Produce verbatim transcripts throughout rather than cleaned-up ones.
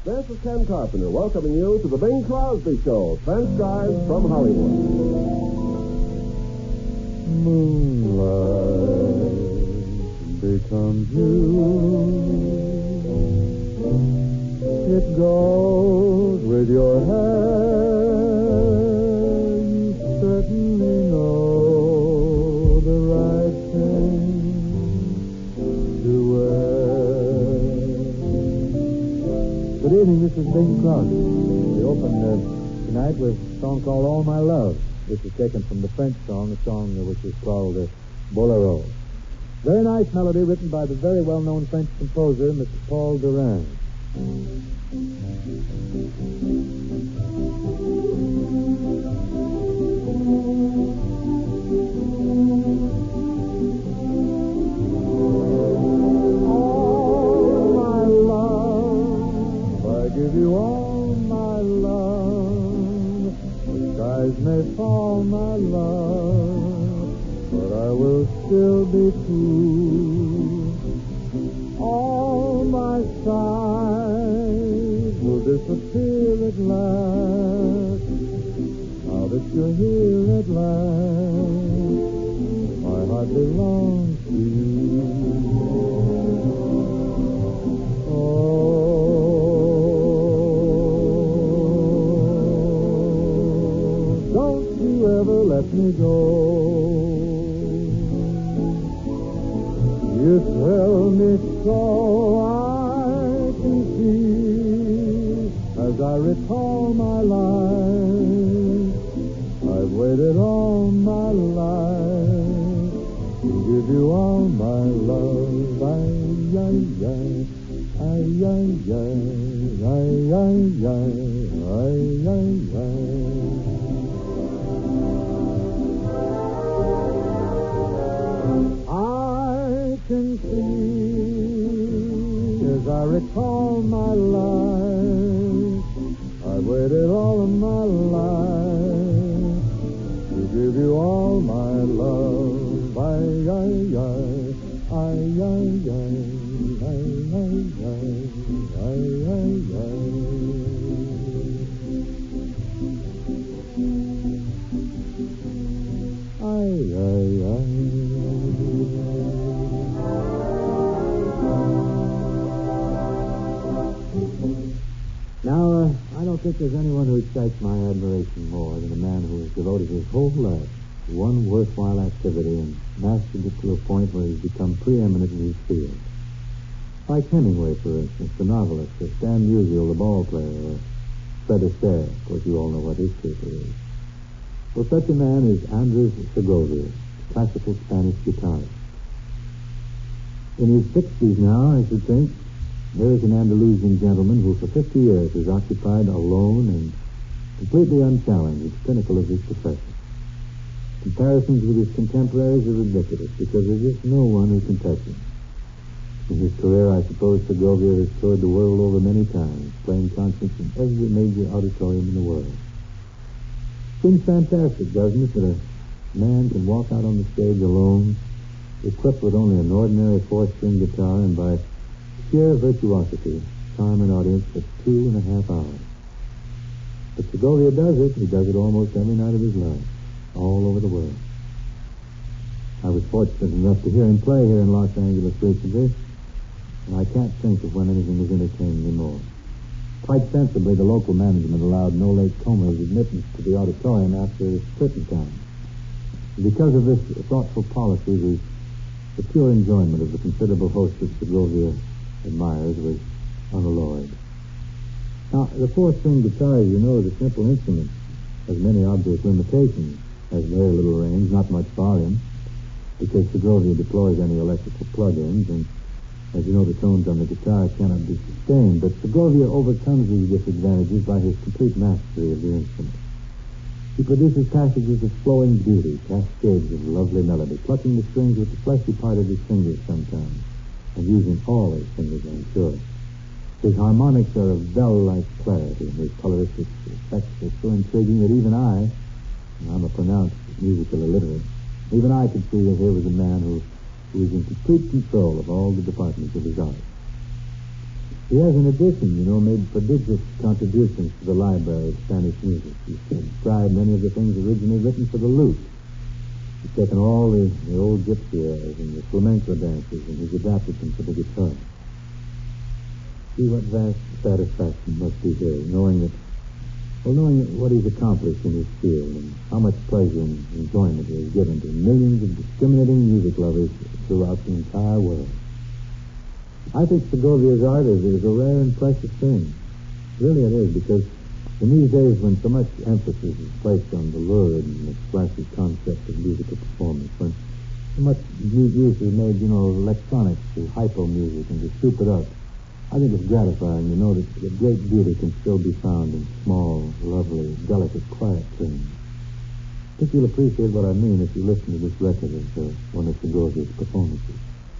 This is Ken Carpenter welcoming you to the Bing Crosby Show, transcribed from Hollywood. Moonlight becomes you. It goes with your hair. You certainly know the right thing to wear. Good evening, this is Bing Crosby. We opened uh, tonight with a song called All My Love. This is taken from the French song, a song uh, which is called uh, Bolero. Very nice melody written by the very well-known French composer, Mister Paul Durand. Give you all my love. The skies may fall, my love, but I will still be true. All my sighs will disappear at last. Now that you're here at last, my heart belongs to you. Oh, let me go. You thrill me so I can see as I recall my life. I've waited all my life to give you all my love. Ay, ay, ay, ay, ay, ay, ay, ay, ay, ay. Can see as I recall my life. I've waited all of my life to give you all my love. Ay, ay, ay, ay, ay, ay, ay, ay, ay, ay, ay, ay, ay. Now, uh, I don't think there's anyone who excites my admiration more than a man who has devoted his whole life to one worthwhile activity and mastered it to a point where he's become preeminent in his field. Like Hemingway, for instance, the novelist, or Stan Musial, the ball player, or Fred Astaire. Of course, you all know what his caper is. Well, such a man is Andres Segovia, classical Spanish guitarist. In his sixties now, I should think, there is an Andalusian gentleman who for fifty years has occupied alone and completely unchallenged the pinnacle of his profession. Comparisons with his contemporaries are ridiculous because there's just no one who can touch him. In his career, I suppose Segovia has toured the world over many times, playing concerts in every major auditorium in the world. Seems fantastic, doesn't it, that a man can walk out on the stage alone, equipped with only an ordinary four-string guitar, and by sheer virtuosity, charm an audience for two and a half hours. But Segovia does it. He does it almost every night of his life, all over the world. I was fortunate enough to hear him play here in Los Angeles recently, and I can't think of when anything has entertained me more. Quite sensibly, the local management allowed no late comers admittance to the auditorium after curtain time. And because of this thoughtful policy, the, the pure enjoyment of the considerable host of Segovia admirers was unalloyed. Now, the four-string guitar, as you know, is a simple instrument, has many obvious limitations, has very little range, not much volume, because Segovia deploys any electrical plug-ins, and as you know, the tones on the guitar cannot be sustained, but Segovia overcomes these disadvantages by his complete mastery of the instrument. He produces passages of flowing beauty, cascades of lovely melody, plucking the strings with the fleshy part of his fingers sometimes, and using all his fingers, I'm sure. His harmonics are of bell-like clarity, and his coloristic effects are so intriguing that even I, and I'm a pronounced musical illiterate, even I could see that here was a man who, who was in complete control of all the departments of his art. He has, in addition, you know, made prodigious contributions to the library of Spanish music. He's transcribed many of the things originally written for the lute. He's taken all the, the old gypsy airs and the flamenco dances, and he's adapted them for the guitar. See what vast satisfaction must be here, knowing that, well, knowing what he's accomplished in his field and how much pleasure and enjoyment he has given to millions of discriminating music lovers throughout the entire world. I think Segovia's art is, is a rare and precious thing. Really it is, because in these days when so much emphasis is placed on the lurid and expressive concept of musical performance, when so much use is made, you know, of electronics to hypo music and to soup it up, I think it's gratifying to know that, that great beauty can still be found in small, lovely, delicate, quiet things. I think you'll appreciate what I mean if you listen to this record of uh, one of Segovia's performances.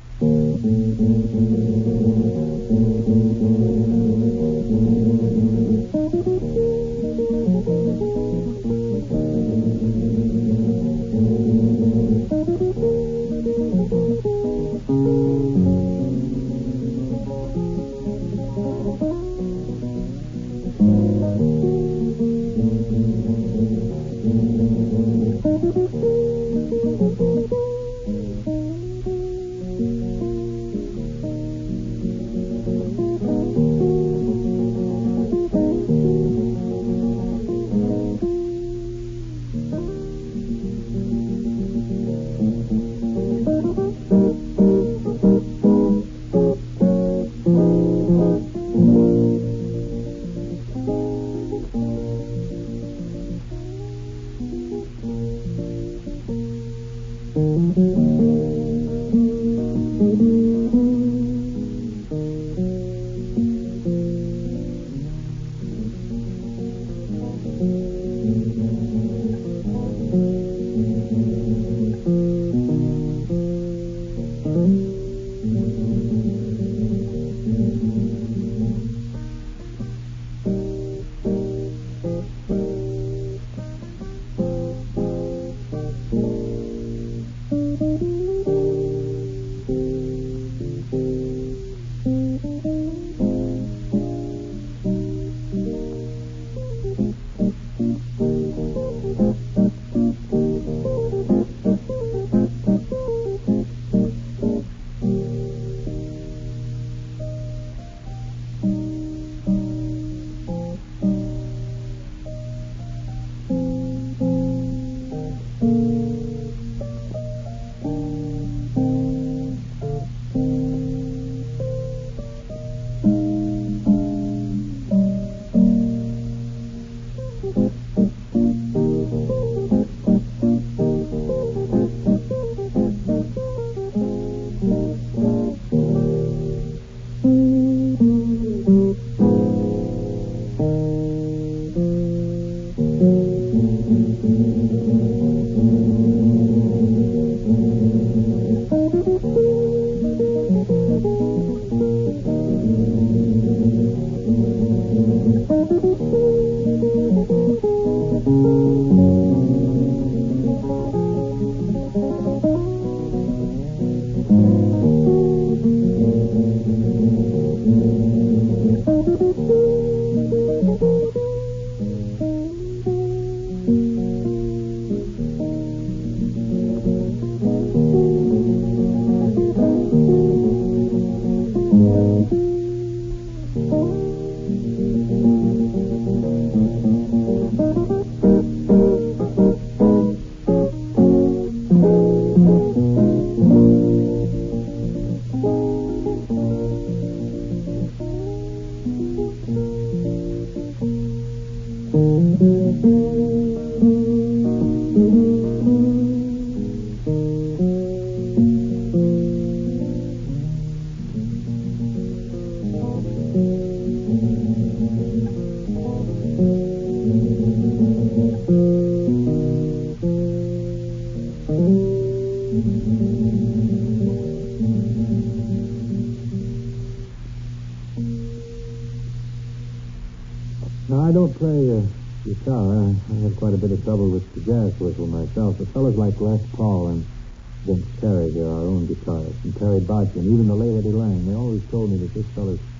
Now, I don't play uh, guitar. I, I have quite a bit of trouble with the jazz whistle myself. The fellows like Les Paul and Vince Terry, they're our own guitarists, and Terry Botch, and even the late Eddie Lang, they always told me that this fellow's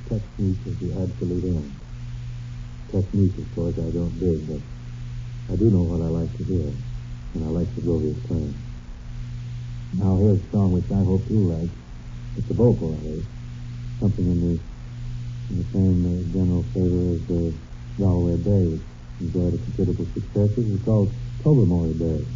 technique is the absolute end. Technique, of course, I don't dig, but I do know what I like to hear, and I like Segovia's playing. Now, here's a song which I hope you like. It's a vocal, at least. Something in the, in the same uh, general favor as the Galway Bay, which enjoyed a considerable success. It's called Tobermory Bay.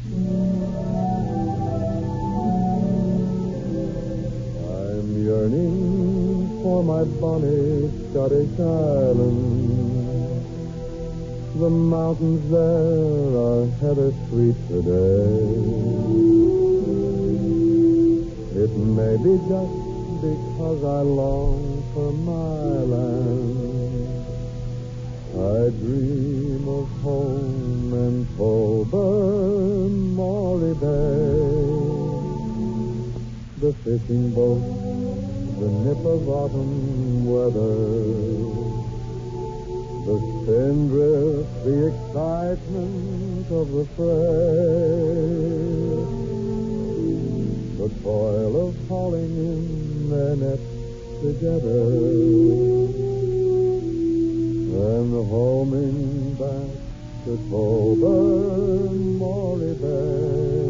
I'm yearning for my bonny Scottish island. The mountains there are heather sweet today. It may be just because I long for my land. I dream of home and Tobermory Bay. The fishing boat, the nip of autumn weather, the spindrift, the excitement of the fray, the toil of hauling in their nets together, and homing back to Tobermory Bay.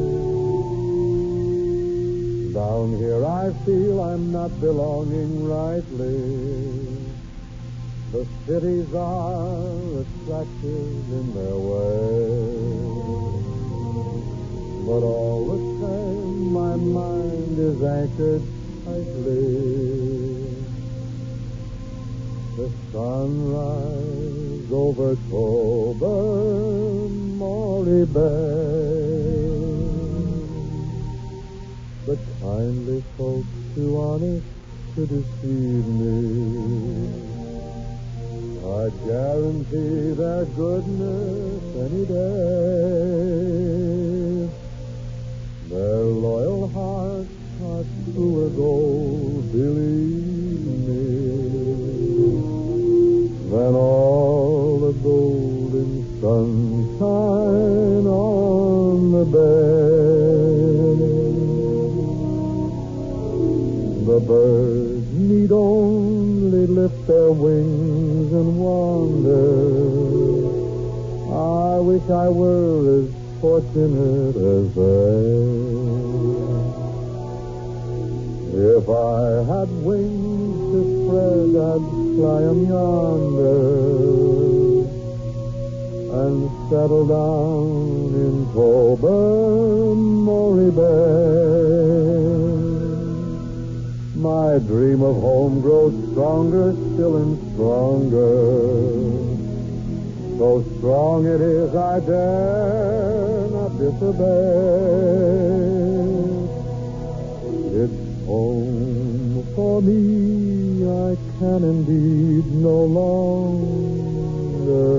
Down here I feel I'm not belonging rightly. The cities are attractive in their way, but all the same my mind is anchored tightly. The sunrise over Tobermory Bay, the kindly folks too honest to deceive me. I guarantee their goodness any day. Their loyal hearts are truer gold, believe me, than all the golden sunshine on the bay. The birds need only lift their wings and wander. I wish I were as fortunate as they. If I had wings to spread, I'd fly 'em yonder and settle down in Tobermory Bay. My dream of home grows stronger still and stronger. So strong it is I dare not disobey. It's home for me, I can indeed no longer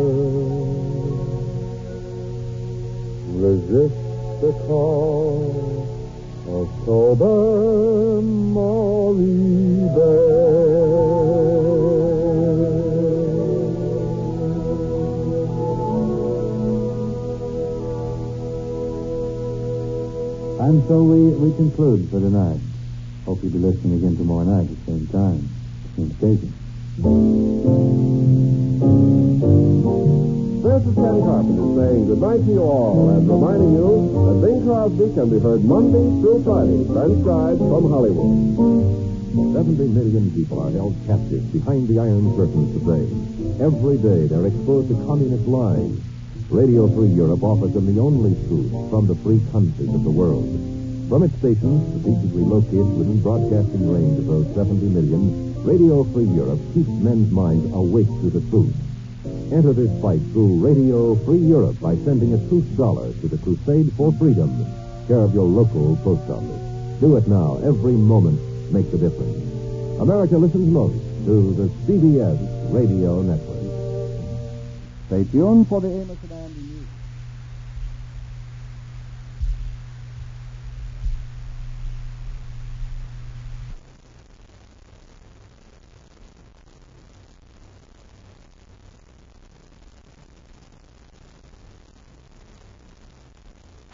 resist the call of Tobermory Bay. And so we, we conclude for tonight. Hope you'll be listening again tomorrow night at the same time, same station. This is Ken Carpenter saying goodnight to you all and reminding you that Bing Crosby can be heard Monday through Friday, transcribed from Hollywood. Seventy million people are held captive behind the iron curtains today. Every day they're exposed to communist lies. Radio Free Europe offers them the only truth from the free countries of the world. From its stations, strategically located within broadcasting range of those seventy million, Radio Free Europe keeps men's minds awake to the truth. Enter this fight through Radio Free Europe by sending a truth dollar to the Crusade for Freedom, care of your local post office. Do it now. Every moment makes a difference. America listens most to the C B S Radio Network. Stay tuned for the Amos and Andy News.